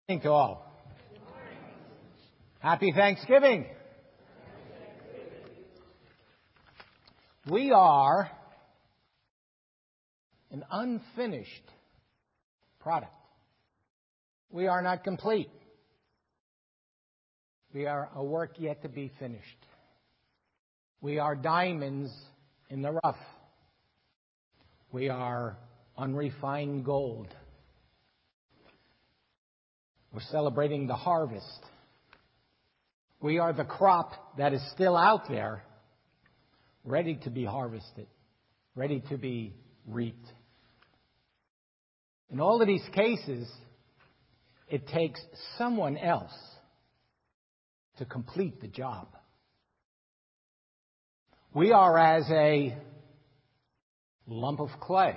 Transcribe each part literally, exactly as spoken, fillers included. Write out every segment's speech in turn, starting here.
To all. Happy Thanksgiving. We are an unfinished product. We are not complete. We are a work yet to be finished. We are diamonds in the rough. We are unrefined gold. We're celebrating the harvest. We are the crop that is still out there, ready to be harvested, ready to be reaped. In all of these cases, it takes someone else to complete the job. We are as a lump of clay.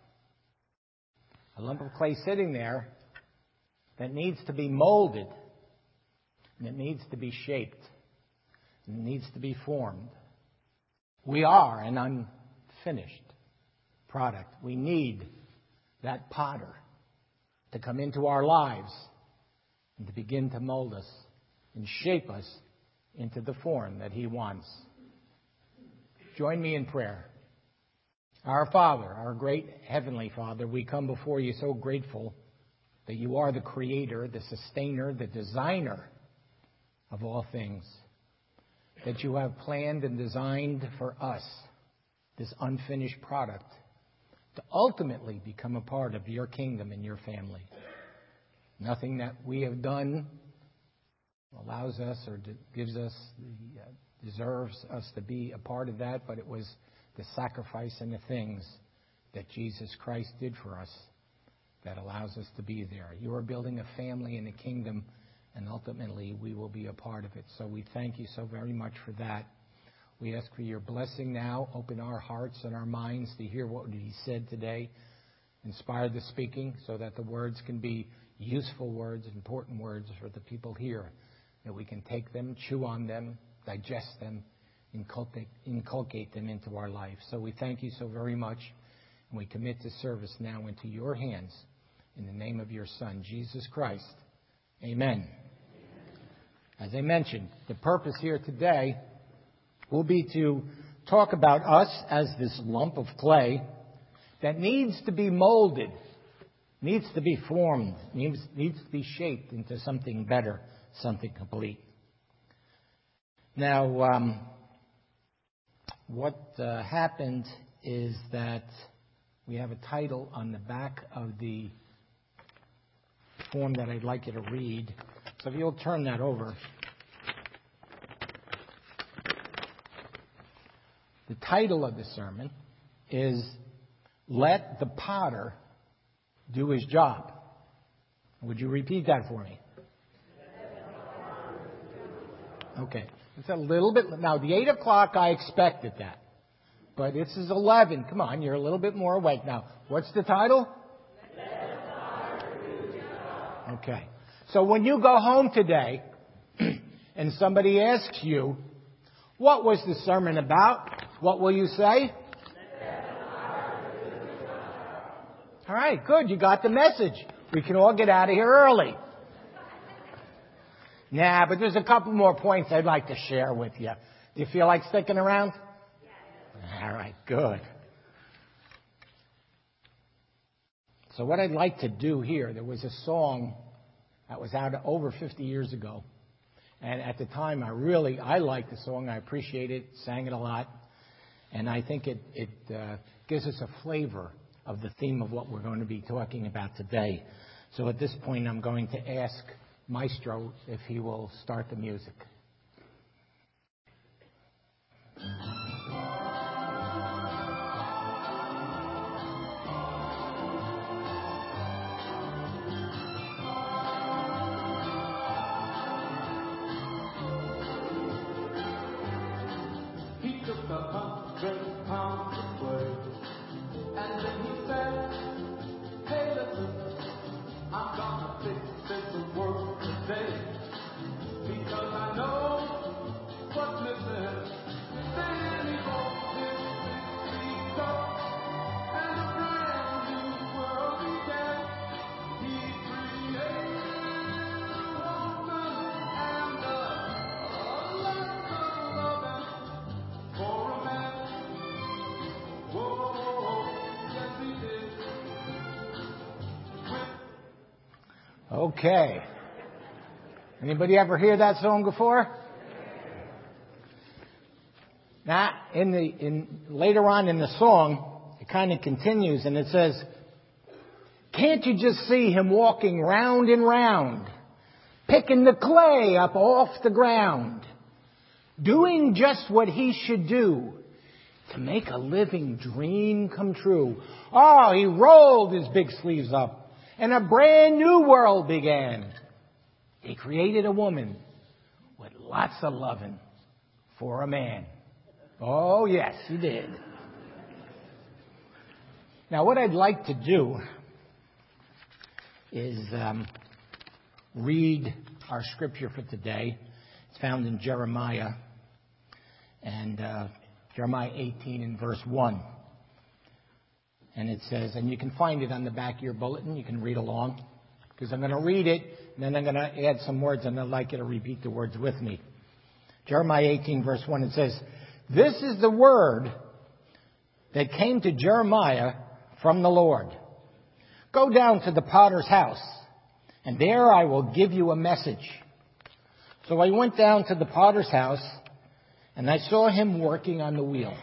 A lump of clay sitting there that needs to be molded, and it needs to be shaped, and it needs to be formed. We are an unfinished product. We need that potter to come into our lives and to begin to mold us and shape us into the form that He wants. Join me in prayer. Our Father, our great Heavenly Father, we come before You so grateful that You are the creator, the sustainer, the designer of all things. That You have planned and designed for us this unfinished product to ultimately become a part of Your kingdom and Your family. Nothing that we have done allows us or gives us, the, uh, deserves us to be a part of that, but it was the sacrifice and the things that Jesus Christ did for us that allows us to be there. You are building a family in the kingdom, and ultimately we will be a part of it. So we thank You so very much for that. We ask for Your blessing now. Open our hearts and our minds to hear what He said today. Inspire the speaking so that the words can be useful words, important words for the people here, that we can take them, chew on them, digest them, inculcate, inculcate them into our life. So we thank You so very much, and we commit this service now into Your hands. In the name of Your Son, Jesus Christ. Amen. As I mentioned, the purpose here today will be to talk about us as this lump of clay that needs to be molded, needs to be formed, needs, needs to be shaped into something better, something complete. Now, um, what uh, happened is that we have a title on the back of the form that I'd like you to read. So if you'll turn that over. The title of the sermon is Let the Potter Do His Job. Would you repeat that for me? Okay. It's a little bit. Now, the eight o'clock, I expected that. But this is eleven. Come on, you're a little bit more awake now. What's the title? Okay. So when you go home today and somebody asks you, what was the sermon about? What will you say? All right, good. You got the message. We can all get out of here early. Nah, but there's a couple more points I'd like to share with you. Do you feel like sticking around? All right, good. So what I'd like to do here, there was a song that was out over fifty years ago. And at the time, I really, I liked the song. I appreciate it, sang it a lot. And I think it, it uh, gives us a flavor of the theme of what we're going to be talking about today. So at this point, I'm going to ask Maestro if he will start the music. I'm gonna fix this work today, because I know Okay. Anybody ever hear that song before? Now, in the in later on in the song, it kind of continues and it says, "Can't you just see him walking round and round, picking the clay up off the ground, doing just what he should do to make a living dream come true? Oh, he rolled his big sleeves up and a brand new world began. He created a woman with lots of loving for a man." Oh, yes, he did. Now, what I'd like to do is um, read our scripture for today. It's found in Jeremiah, and uh, Jeremiah eighteen and verse one. And it says, and you can find it on the back of your bulletin. You can read along, because I'm going to read it, and then I'm going to add some words, and I'd like you to repeat the words with me. Jeremiah eighteen, verse one, it says, "This is the word that came to Jeremiah from the Lord. Go down to the potter's house, and there I will give you a message." So I went down to the potter's house, and I saw him working on the wheel.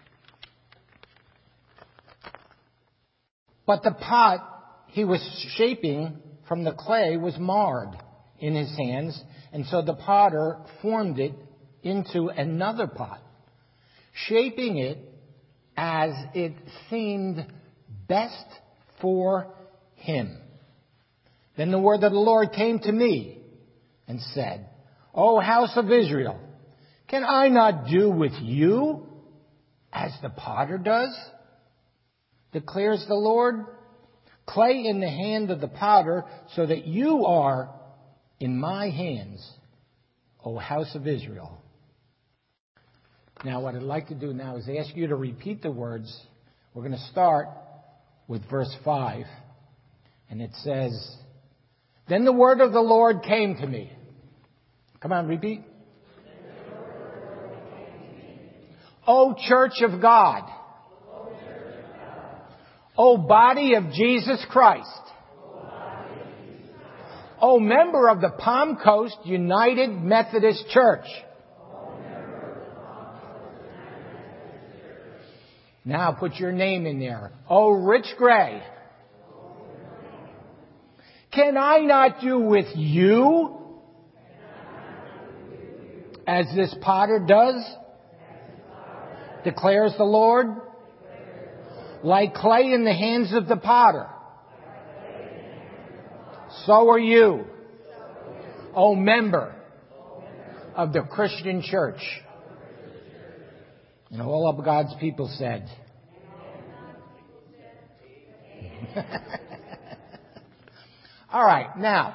But the pot he was shaping from the clay was marred in his hands, and so the potter formed it into another pot, shaping it as it seemed best for him. Then the word of the Lord came to me and said, "O house of Israel, can I not do with you as the potter does? Declares the Lord, clay in the hand of the potter, so that you are in my hands, O house of Israel." Now, what I'd like to do now is ask you to repeat the words. We're going to start with verse five. And it says, "Then the word of the Lord came to me." Come on, repeat. "O church of God, O body of Jesus Christ, O member of the Palm Coast United Methodist Church." Now put your name in there. "O Rich Gray, can I not do with you as this potter does? Declares the Lord. Like clay in the hands of the potter, so are you, O member of the Christian church." And all of God's people said, all right, now,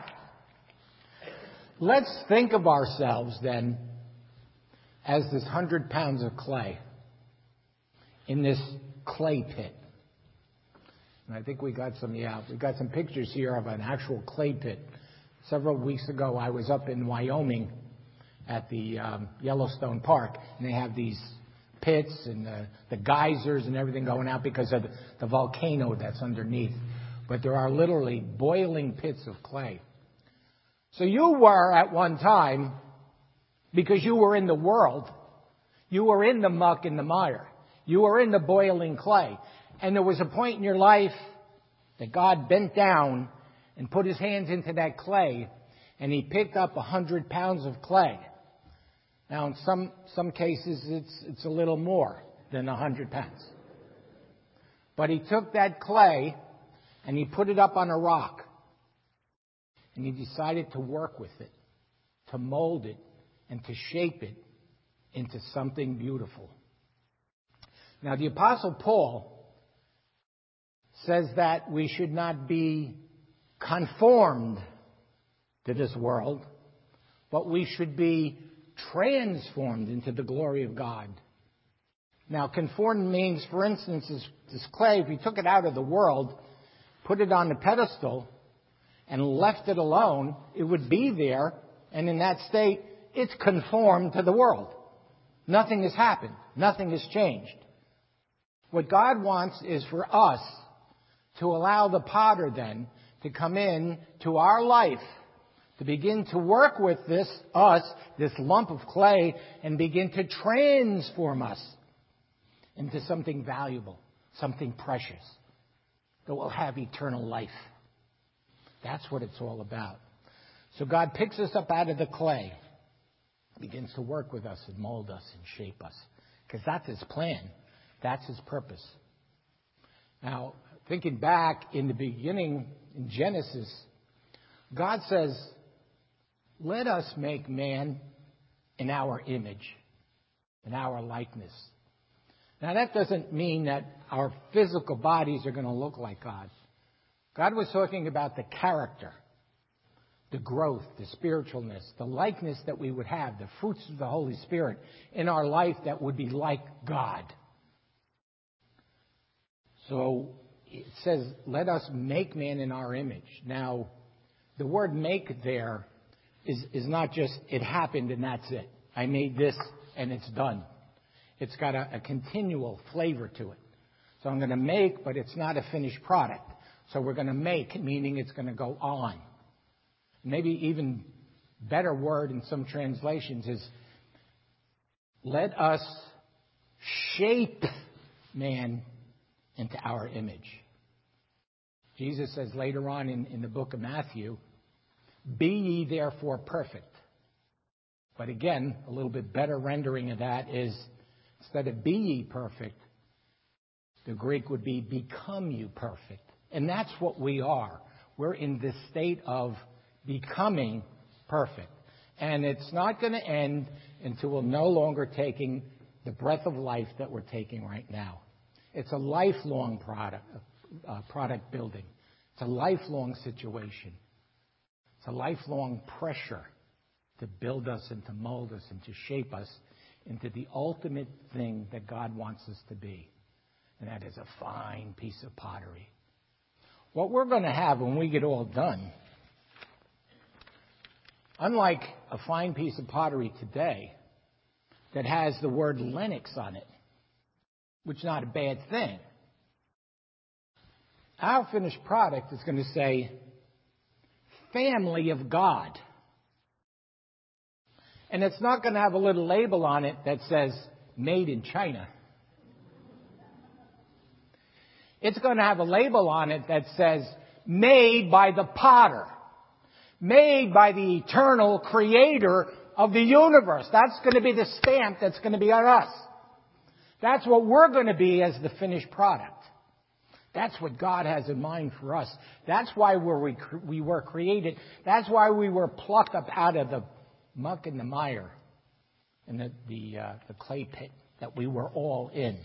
let's think of ourselves then as this hundred pounds of clay in this clay pit. And I think we got some, yeah, we got some pictures here of an actual clay pit. Several weeks ago, I was up in Wyoming at the um, Yellowstone Park, and they have these pits and the, the geysers and everything going out because of the, the volcano that's underneath. But there are literally boiling pits of clay. So you were at one time, because you were in the world, you were in the muck and the mire. You were in the boiling clay. And there was a point in your life that God bent down and put his hands into that clay, and he picked up a hundred pounds of clay. Now, in some, some cases, it's, it's a little more than a hundred pounds. But he took that clay and he put it up on a rock. And he decided to work with it, to mold it, and to shape it into something beautiful. Now, the Apostle Paul says that we should not be conformed to this world, but we should be transformed into the glory of God. Now, conformed means, for instance, this, this clay, if we took it out of the world, put it on the pedestal, and left it alone, it would be there, and in that state, it's conformed to the world. Nothing has happened. Nothing has changed. What God wants is for us to allow the potter then to come in to our life, to begin to work with this, us, this lump of clay, and begin to transform us into something valuable, something precious, that will have eternal life. That's what it's all about. So God picks us up out of the clay, begins to work with us and mold us and shape us, because that's His plan. That's His purpose. Now, thinking back in the beginning, in Genesis, God says, let us make man in our image, in our likeness. Now, that doesn't mean that our physical bodies are going to look like God. God was talking about the character, the growth, the spiritualness, the likeness that we would have, the fruits of the Holy Spirit in our life that would be like God. So it says, let us make man in our image. Now, the word make there is, is not just it happened and that's it. I made this and it's done. It's got a, a continual flavor to it. So I'm going to make, but it's not a finished product. So we're going to make, meaning it's going to go on. Maybe even better word in some translations is, let us shape man into our image. Jesus says later on in, in the book of Matthew, be ye therefore perfect. But again, a little bit better rendering of that is, instead of be ye perfect, the Greek would be become you perfect. And that's what we are. We're in this state of becoming perfect. And it's not going to end until we're no longer taking the breath of life that we're taking right now. It's a lifelong product, uh, product building. It's a lifelong situation. It's a lifelong pressure to build us and to mold us and to shape us into the ultimate thing that God wants us to be. And that is a fine piece of pottery. What we're going to have when we get all done, unlike a fine piece of pottery today that has the word Lennox on it, which is not a bad thing, our finished product is going to say, Family of God. And it's not going to have a little label on it that says, Made in China. It's going to have a label on it that says, Made by the potter. Made by the eternal creator of the universe. That's going to be the stamp that's going to be on us. That's what we're going to be as the finished product. That's what God has in mind for us. That's why we're, we were created. That's why we were plucked up out of the muck and the mire and the, the, uh, the clay pit that we were all in.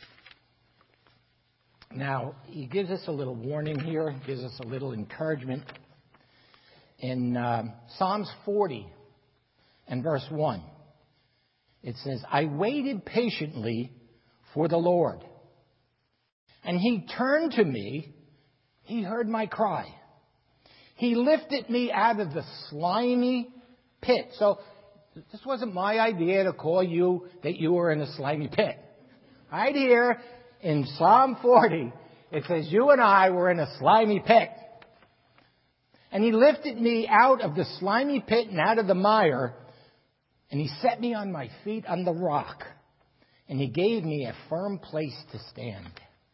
Now, he gives us a little warning here, gives us a little encouragement. In uh, Psalms forty and verse one, it says, I waited patiently for the Lord, and He turned to me. He heard my cry. He lifted me out of the slimy pit. So this wasn't my idea to call you that you were in a slimy pit. Right here in Psalm forty, it says you and I were in a slimy pit. And He lifted me out of the slimy pit and out of the mire, and He set me on my feet on the rock, and He gave me a firm place to stand.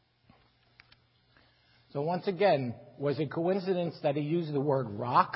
So once again, was it coincidence that He used the word rock?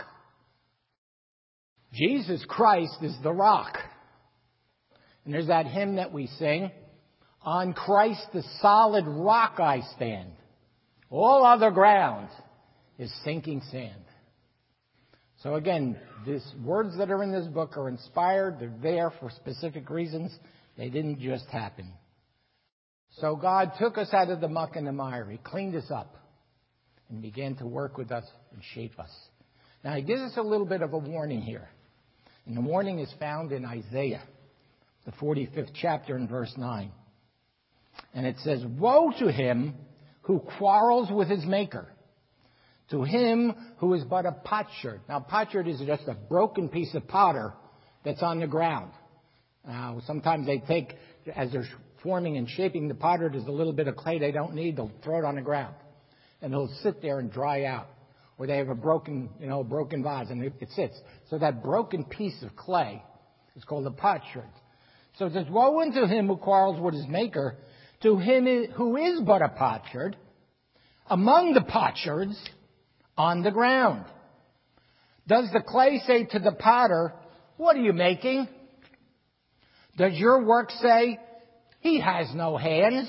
Jesus Christ is the rock. And there's that hymn that we sing, On Christ the solid rock I stand. All other ground is sinking sand. So again, these words that are in this book are inspired. They're there for specific reasons. They didn't just happen. So God took us out of the muck and the mire. He cleaned us up and began to work with us and shape us. Now, He gives us a little bit of a warning here. And the warning is found in Isaiah, the forty-fifth chapter and verse nine. And it says, Woe to him who quarrels with his maker, to him who is but a potsherd. Now, potsherd is just a broken piece of powder that's on the ground. Now, sometimes they take, as they're forming and shaping the powder, there's a little bit of clay they don't need, they'll throw it on the ground. And it'll sit there and dry out. or they have a broken, you know, a broken vase, and it, it sits. So that broken piece of clay is called a potsherd. So it says, woe unto him who quarrels with his maker, to him who is but a potsherd, among the potsherds on the ground. Does the clay say to the potter, what are you making? Does your work say, he has no hands?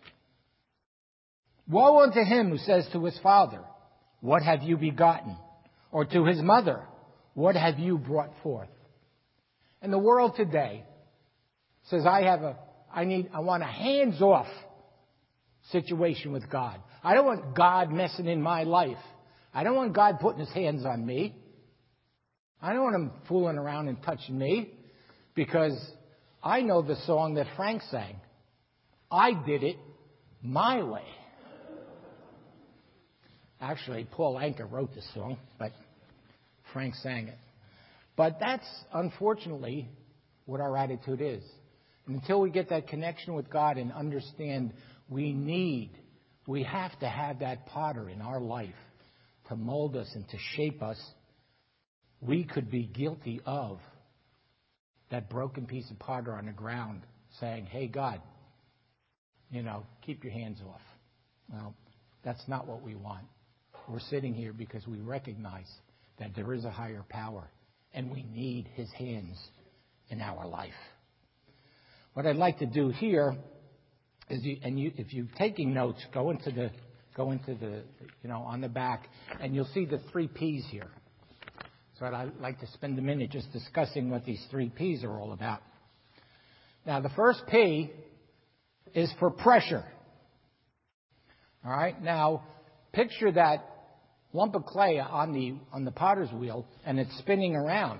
Woe unto him who says to his father, what have you begotten? Or to his mother, what have you brought forth? And the world today says, I have a, I need, I want a hands-off situation with God. I don't want God messing in my life. I don't want God putting his hands on me. I don't want him fooling around and touching me, because I know the song that Frank sang. I did it my way. Actually, Paul Anka wrote this song, but Frank sang it. But that's, unfortunately, what our attitude is. And until we get that connection with God and understand we need, we have to have that potter in our life to mold us and to shape us, we could be guilty of that broken piece of potter on the ground saying, hey, God, you know, keep your hands off. Well, that's not what we want. We're sitting here because we recognize that there is a higher power and we need his hands in our life. What I'd like to do here is, you, and you, if you're taking notes, go into the, go into the, you know, on the back, and you'll see the three P's here. So I'd like to spend a minute just discussing what these three P's are all about. Now, the first P is for pressure. All right. Now, picture that lump of clay on the on the potter's wheel, and it's spinning around.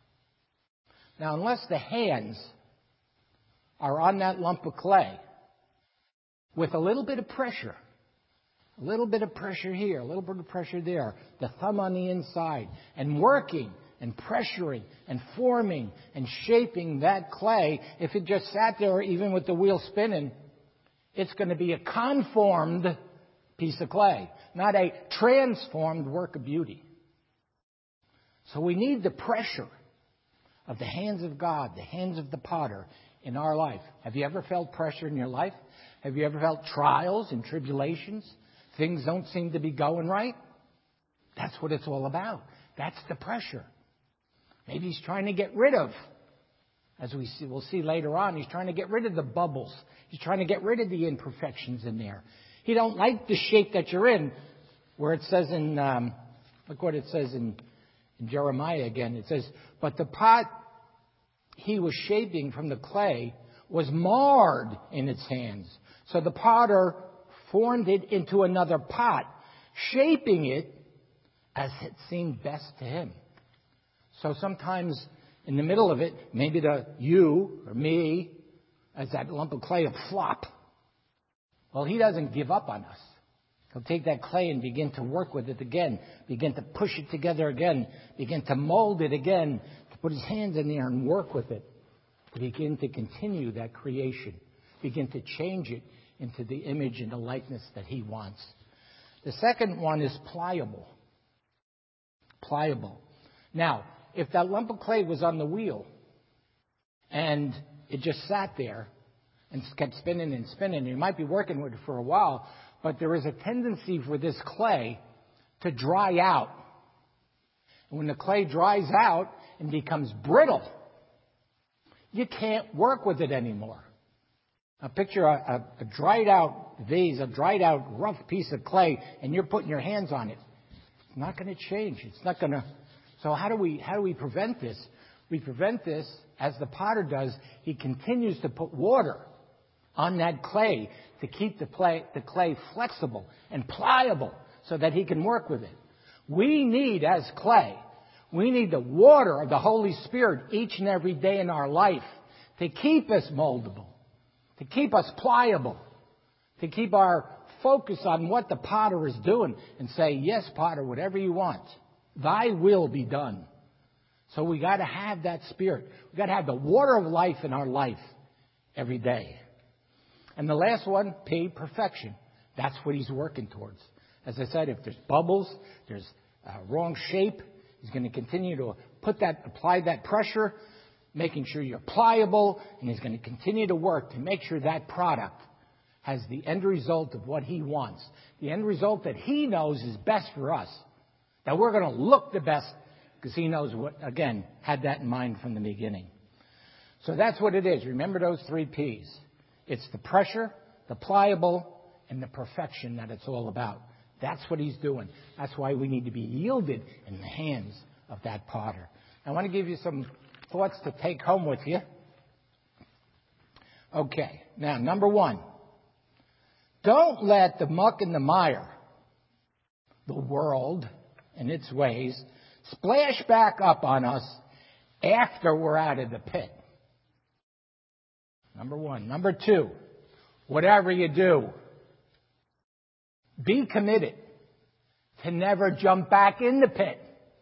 Now, unless the hands are on that lump of clay, with a little bit of pressure, a little bit of pressure here, a little bit of pressure there, the thumb on the inside, and working and pressuring and forming and shaping that clay, if it just sat there even with the wheel spinning, it's going to be a conformed piece of clay, not a transformed work of beauty. So we need the pressure of the hands of God, the hands of the potter in our life. Have you ever felt pressure in your life? Have you ever felt trials and tribulations? Things don't seem to be going right? That's what it's all about. That's the pressure. Maybe he's trying to get rid of, as we see, we'll see later on, he's trying to get rid of the bubbles. He's trying to get rid of the imperfections in there. He don't like the shape that you're in, where it says in, um, look what it says in, in Jeremiah again. It says, but the pot he was shaping from the clay was marred in its hands. So the potter formed it into another pot, shaping it as it seemed best to him. So sometimes in the middle of it, maybe the you or me, as that lump of clay, will flop. Well, he doesn't give up on us. He'll take that clay and begin to work with it again, begin to push it together again, begin to mold it again, to put his hands in there and work with it, to begin to continue that creation, begin to change it into the image and the likeness that he wants. The second one is pliable. Pliable. Now, if that lump of clay was on the wheel and it just sat there and kept spinning and spinning, you might be working with it for a while, but there is a tendency for this clay to dry out. And when the clay dries out and becomes brittle, you can't work with it anymore. Now picture a, a, a dried out vase, a dried out rough piece of clay, and you're putting your hands on it. It's not going to change. It's not going to. So how do we how do we prevent this? We prevent this, as the potter does. He continues to put water on that clay to keep the clay, the clay flexible and pliable so that he can work with it. We need, as clay, we need the water of the Holy Spirit each and every day in our life to keep us moldable, to keep us pliable, to keep our focus on what the potter is doing and say, yes, potter, whatever you want, thy will be done. So we got to have that spirit. We got to have the water of life in our life every day. And the last one, P, perfection. That's what he's working towards. As I said, if there's bubbles, there's uh, wrong shape. He's going to continue to put that, apply that pressure, making sure you're pliable, and he's going to continue to work to make sure that product has the end result of what he wants. The end result that he knows is best for us. That we're going to look the best because he knows what, again, had that in mind from the beginning. So that's what it is. Remember those three P's. It's the pressure, the pliable, and the perfection that it's all about. That's what he's doing. That's why we need to be yielded in the hands of that potter. I want to give you some thoughts to take home with you. Okay. Now, number one. Don't let the muck and the mire, the world and its ways, splash back up on us after we're out of the pit. Number one. Number two, whatever you do, be committed to never jump back in the pit.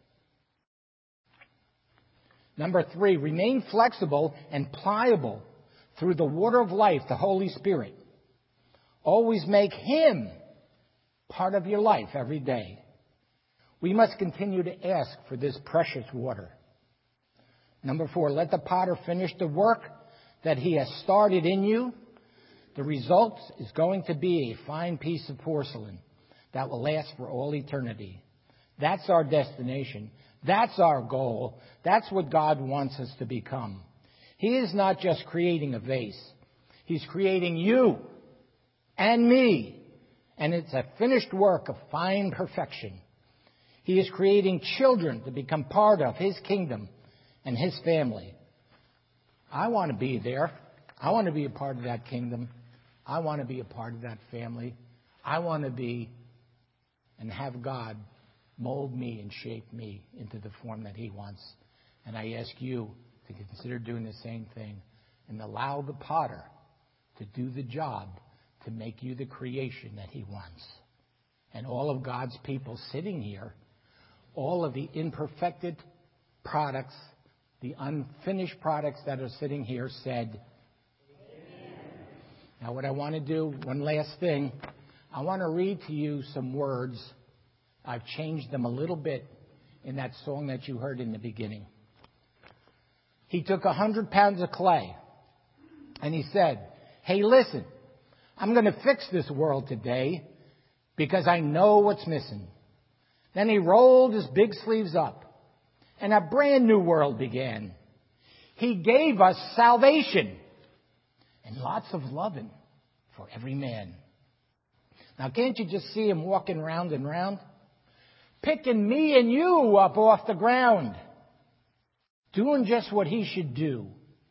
Number three, remain flexible and pliable through the water of life, the Holy Spirit. Always make Him part of your life every day. We must continue to ask for this precious water. Number four, let the potter finish the work that he has started in you. The result is going to be a fine piece of porcelain that will last for all eternity. That's our destination. That's our goal. That's what God wants us to become. He is not just creating a vase. He's creating you and me. And it's a finished work of fine perfection. He is creating children to become part of His kingdom and His family. I want to be there. I want to be a part of that kingdom. I want to be a part of that family. I want to be and have God mold me and shape me into the form that He wants. And I ask you to consider doing the same thing and allow the potter to do the job to make you the creation that He wants. And all of God's people sitting here, all of the imperfected products, the unfinished products that are sitting here said, Amen. Now what I want to do, one last thing, I want to read to you some words. I've changed them a little bit in that song that you heard in the beginning. He took a hundred pounds of clay and he said, hey, listen, I'm going to fix this world today because I know what's missing. Then he rolled his big sleeves up and a brand new world began. He gave us salvation and lots of loving for every man. Now, can't you just see him walking round and round? Picking me and you up off the ground. Doing just what he should do.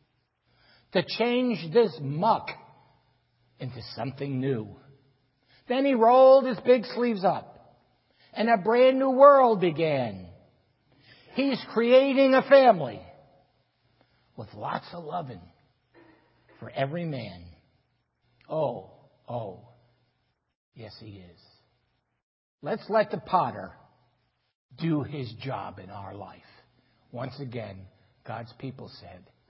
To change this muck into something new. Then he rolled his big sleeves up. And a brand new world began. He's creating a family. With lots of loving for every man. Oh, oh. Yes, he is. Let's let the potter do his job in our life. Once again, God's people said,